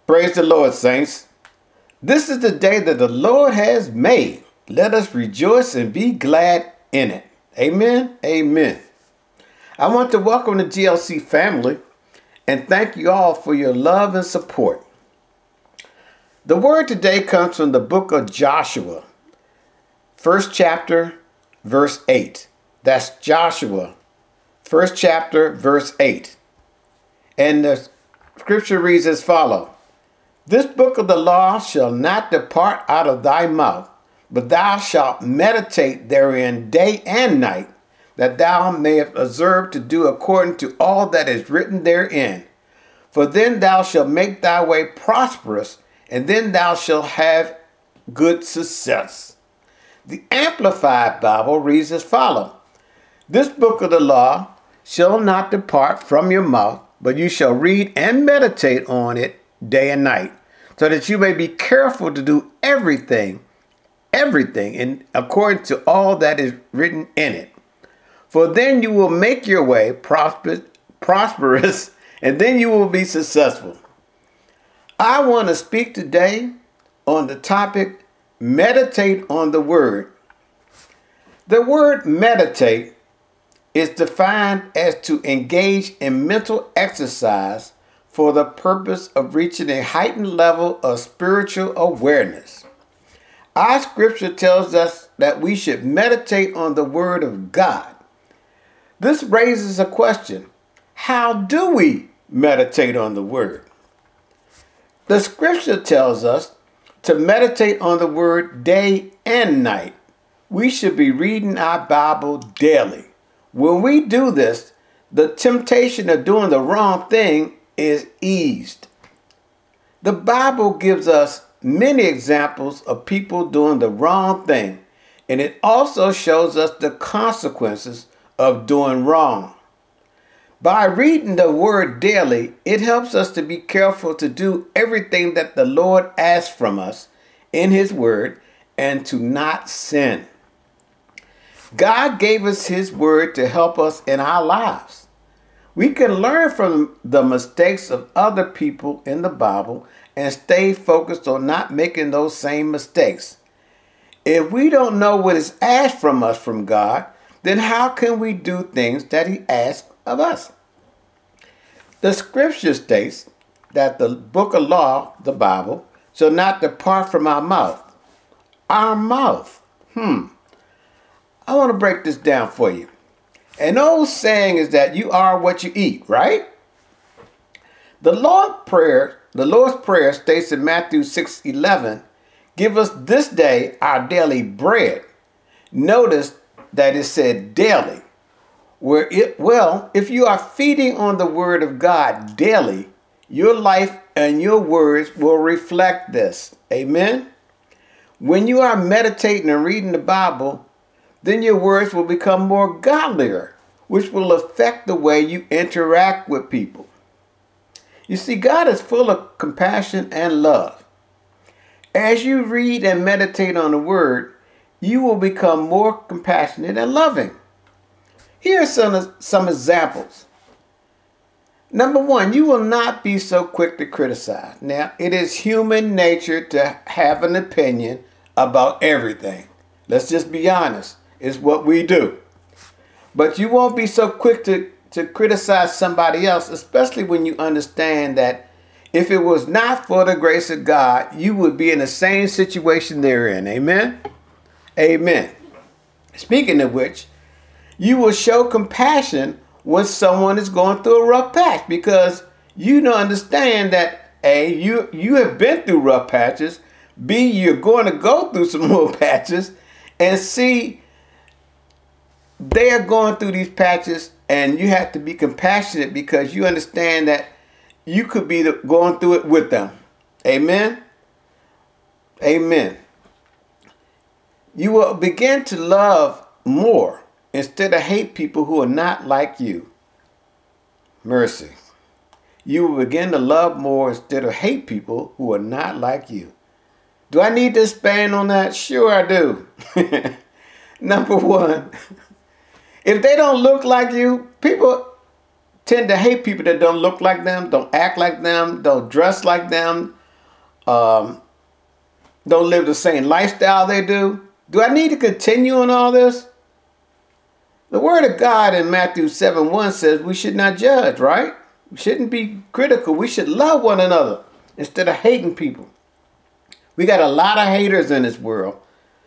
Praise the Lord, saints. This is the day that the Lord has made. Let us rejoice and be glad in it. Amen. Amen. I want to welcome the GLC family and thank you all for your love and support. The word today comes from the book of Joshua, first chapter, verse 8. That's Joshua, first chapter, verse 8. And the scripture reads as follows. This book of the law shall not depart out of thy mouth, but thou shalt meditate therein day and night, that thou mayest observe to do according to all that is written therein. For then thou shalt make thy way prosperous, and then thou shalt have good success. The Amplified Bible reads as follows. This book of the law shall not depart from your mouth, but you shall read and meditate on it day and night, so that you may be careful to do everything in according to all that is written in it. For then you will make your way prosperous, and then you will be successful. I want to speak today on the topic, meditate on the word. The word meditate is defined as to engage in mental exercise for the purpose of reaching a heightened level of spiritual awareness. Our scripture tells us that we should meditate on the word of God. This raises a question. How do we meditate on the word? The scripture tells us to meditate on the word day and night. We should be reading our Bible daily. When we do this, the temptation of doing the wrong thing is eased. The Bible gives us many examples of people doing the wrong thing, and it also shows us the consequences of doing wrong. By reading the word daily, it helps us to be careful to do everything that the Lord asks from us in his word and to not sin. God gave us his word to help us in our lives. We can learn from the mistakes of other people in the Bible and stay focused on not making those same mistakes. If we don't know what is asked from us from God, then how can we do things that he asks of us? The scripture states that the book of law, the Bible, shall not depart from our mouth. Our mouth. I want to break this down for you. An old saying is that you are what you eat, right? The Lord's Prayer states in Matthew 6:11, give us this day our daily bread. Notice that it said daily. If you are feeding on the word of God daily, your life and your words will reflect this. Amen? When you are meditating and reading the Bible, then your words will become more godlier, which will affect the way you interact with people. You see, God is full of compassion and love. As you read and meditate on the word, you will become more compassionate and loving. Here are some examples. Number one, you will not be so quick to criticize. Now, it is human nature to have an opinion about everything. Let's just be honest. It's what we do. But you won't be so quick to criticize somebody else, especially when you understand that if it was not for the grace of God, you would be in the same situation they're in. Amen? Amen. Speaking of which, you will show compassion when someone is going through a rough patch because you don't understand that A, you have been through rough patches, B, you're going to go through some more patches, and C, they are going through these patches and you have to be compassionate because you understand that you could be going through it with them. Amen? Amen. You will begin to love more instead of hate people who are not like you. Mercy. You will begin to love more instead of hate people who are not like you. Do I need to expand on that? Sure I do. Number one, if they don't look like you, people tend to hate people that don't look like them, don't act like them, don't dress like them, don't live the same lifestyle they do? Do I need to continue on all this? The word of God in Matthew 7:1 says we should not judge, right? We shouldn't be critical. We should love one another instead of hating people. We got a lot of haters in this world.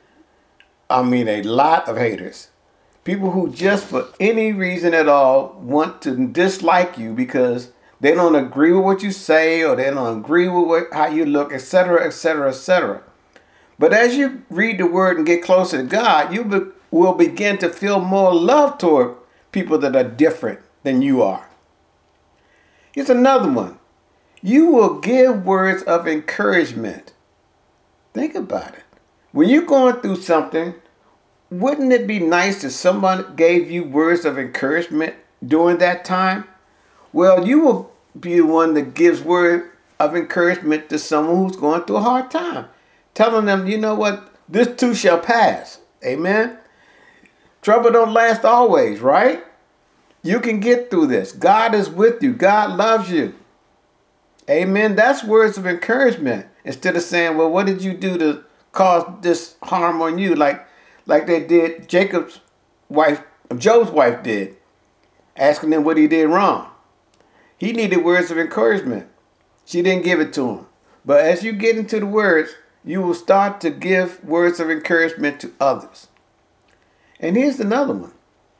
I mean, a lot of haters. People who just for any reason at all want to dislike you because they don't agree with what you say or they don't agree with how you look, etc., etc., etc. But as you read the word and get closer to God, you will begin to feel more love toward people that are different than you are. Here's another one. You will give words of encouragement. Think about it. When you're going through something, wouldn't it be nice if someone gave you words of encouragement during that time? Well, you will be the one that gives word of encouragement to someone who's going through a hard time. Telling them, you know what, this too shall pass. Amen. Trouble don't last always, right? You can get through this. God is with you. God loves you. Amen. That's words of encouragement. Instead of saying, well, what did you do to cause this harm on you? Like they did Job's wife did, asking him what he did wrong. He needed words of encouragement. She didn't give it to him. But as you get into the words, you will start to give words of encouragement to others. And here's another one.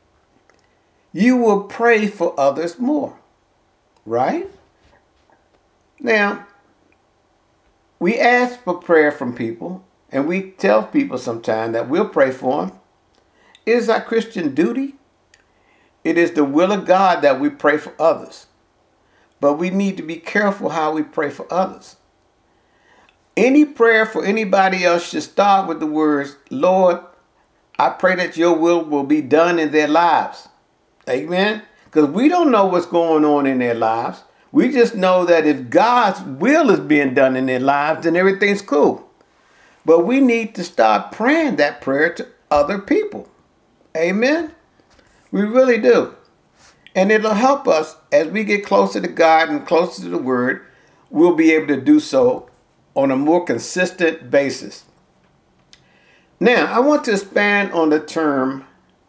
You will pray for others more, right? Now, we ask for prayer from people, and we tell people sometimes that we'll pray for them. It is our Christian duty. It is the will of God that we pray for others. But we need to be careful how we pray for others. Any prayer for anybody else should start with the words, Lord, I pray that your will be done in their lives. Amen? Because we don't know what's going on in their lives. We just know that if God's will is being done in their lives, then everything's cool. But we need to start praying that prayer to other people. Amen? We really do. And it'll help us as we get closer to God and closer to the Word, we'll be able to do so on a more consistent basis. Now, I want to expand on the term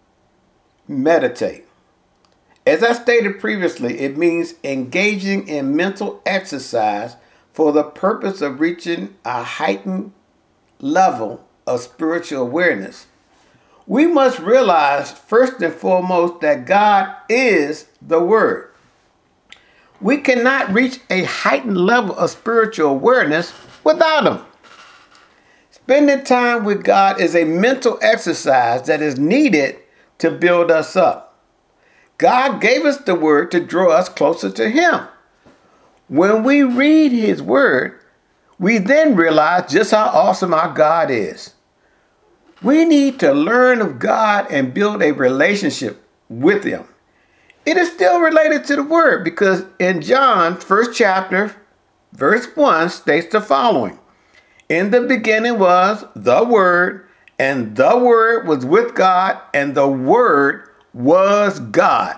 meditate. As I stated previously, it means engaging in mental exercise for the purpose of reaching a heightened level of spiritual awareness. We must realize first and foremost that God is the Word. We cannot reach a heightened level of spiritual awareness without Him. Spending time with God is a mental exercise that is needed to build us up. God gave us the Word to draw us closer to Him. When we read His Word, we then realize just how awesome our God is. We need to learn of God and build a relationship with Him. It is still related to the Word because in John, 1st chapter, verse 1 states the following. In the beginning was the Word, and the Word was with God, and the Word was God.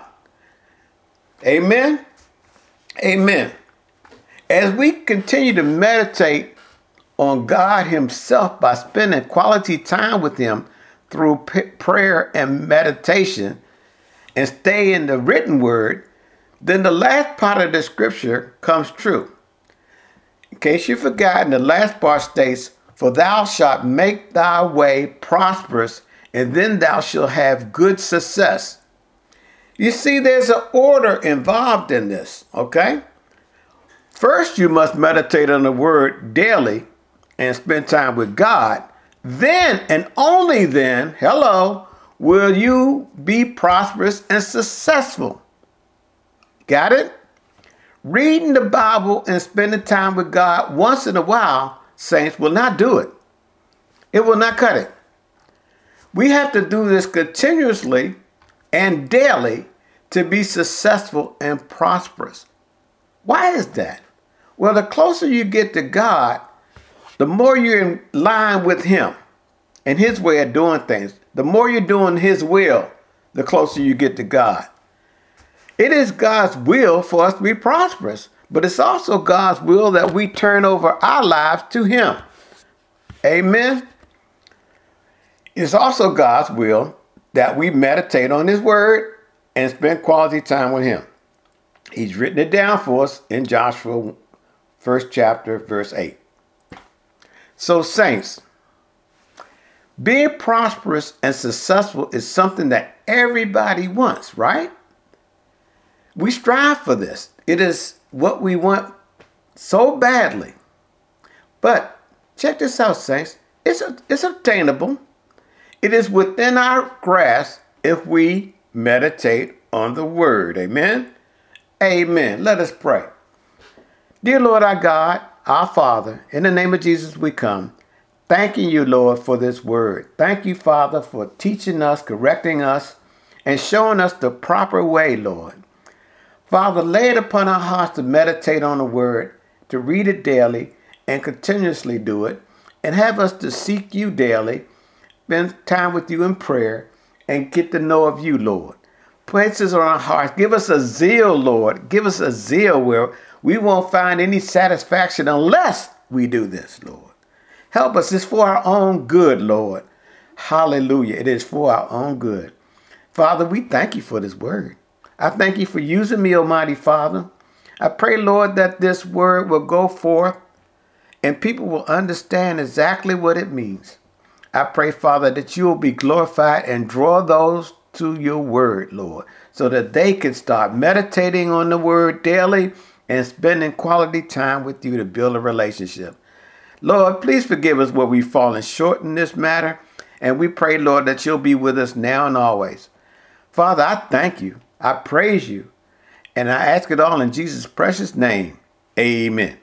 Amen? Amen. As we continue to meditate on God Himself by spending quality time with Him through prayer and meditation and stay in the written Word, then the last part of the scripture comes true. In case you've forgotten, the last part states, for thou shalt make thy way prosperous, and then thou shalt have good success. You see, there's an order involved in this, okay? First, you must meditate on the Word daily and spend time with God. Then, and only then, will you be prosperous and successful. Got it? Reading the Bible and spending time with God once in a while, saints, will not do it. It will not cut it. We have to do this continuously and daily to be successful and prosperous. Why is that? Well, the closer you get to God, the more you're in line with Him and His way of doing things. The more you're doing His will, the closer you get to God. It is God's will for us to be prosperous, But it's also God's will that we turn over our lives to him. Amen. It's also God's will that we meditate on his word and spend quality time with him. He's written it down for us in Joshua 1st chapter, verse 8. So saints, being prosperous and successful is something that everybody wants, right? We strive for this. It is what we want so badly. But check this out, saints. It's obtainable. It is within our grasp if we meditate on the word. Amen? Amen. Let us pray. Dear Lord our God, our Father, in the name of Jesus we come, thanking you, Lord, for this word. Thank you, Father, for teaching us, correcting us, and showing us the proper way, Lord. Father, lay it upon our hearts to meditate on the word, to read it daily, and continuously do it, and have us to seek you daily, spend time with you in prayer, and get to know of you, Lord. Place this on our hearts. Give us a zeal, Lord. Give us a zeal where we won't find any satisfaction unless we do this, Lord. Help us. It's for our own good, Lord. Hallelujah. It is for our own good. Father, we thank you for this word. I thank you for using me, Almighty Father. I pray, Lord, that this word will go forth and people will understand exactly what it means. I pray, Father, that you will be glorified and draw those to your word, Lord, so that they can start meditating on the word daily and spending quality time with you to build a relationship. Lord, please forgive us where we've fallen short in this matter. And we pray, Lord, that you'll be with us now and always. Father, I thank you. I praise you. And I ask it all in Jesus' precious name. Amen.